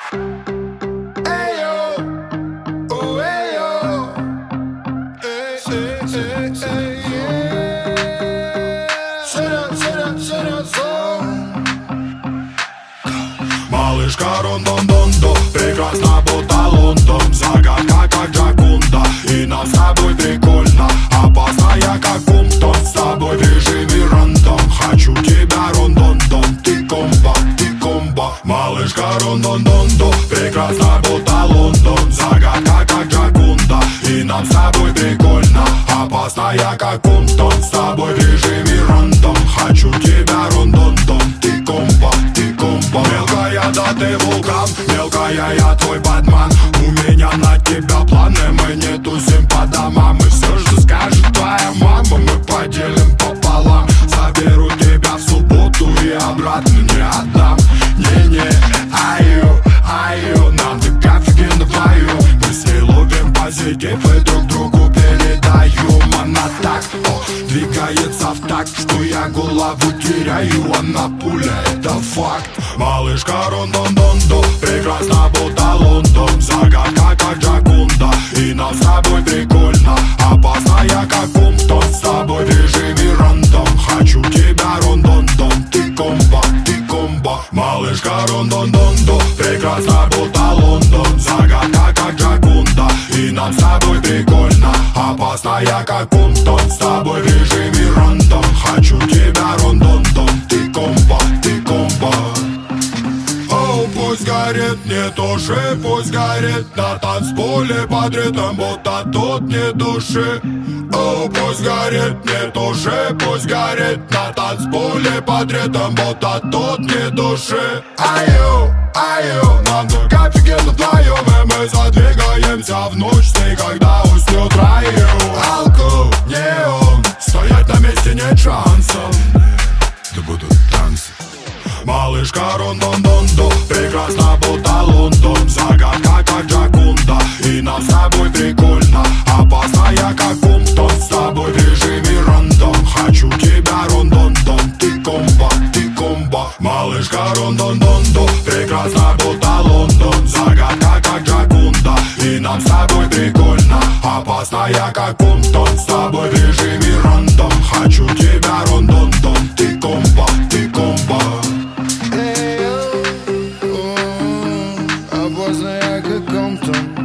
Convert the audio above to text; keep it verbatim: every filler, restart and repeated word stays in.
Малышка Рондондондо, прекрасна будто Лондон. Загадка как Джакунда, и нам с тобой прикольно. Опасная как Пумптон, с тобой в режиме рандом. Хочу тебя, Рондондон, ты комбо, ты комбо. Малышка Рондондондо, прекрасна будто Лондон. Загадка как Джакунда, и нам с тобой прикольно. Опасная как Пумптон, с тобой в режиме рандом. Хочу тебя, Рондондон, ты комбо, ты комбо. Мелкая, да ты вулкан, мелкая, я твой Батман. У меня на тебя планы, мы не тусим по домам. И все, что скажет твоя мама, мы поделим пополам. Заберу тебя в субботу и обратно не отдам. Не-не, аю, аю, нам так офигенно вдвоем. Мы с ней ловим позитив и друг другу передаем. Она так, о, двигается в такт, что я голову теряю. Она пуля, это факт. Малышка Рондондондо, прекрасна будто Лондон. Загадка как Джакунда, и нам с тобой прикольно. Опасная как Пумптон, с тобой в режиме рандом. Хочу тебя, Рондондон, ты комбо, ты комбо. Малышка Рондондондо, прекрасна будто Лондон. Загадка как Джакунда, и нам с тобой прикольно. Опасная как Пумптон, с тобой в режиме рандом. Хочу тебя, Рондондон, ты комбо, ты комбо. Оу, пусть горит, не туши, пусть горит на танцполе под ритм, будто тут не души. Оу, пусть горит, не туши, пусть горит на танцполе под ритм, будто тут не души. Аю, аю, нам только офигенно вдвоем, и мы задвигаемся в ночь с ней, когда уснет раю. Алку, неон, стоять на месте нет шансов. Да будут танцы. Малышка Рондондондо, прекрасна будто Лондон. Загадка как Джакунда, и нам с тобой прикольно. Опасная как Пумптон, с тобой в режиме рандом. Хочу тебя, Рондондон, ты комбо, ты комбо. Малышка Рондондондо, прекрасна будто Лондон. Загадка как Джакунда, и нам с тобой прикольно. Опасная как Пумптон, с тобой в режиме рандом. Хочу тебя, Рондондон, ты комбо, ты комбо. Опасная как Комптон.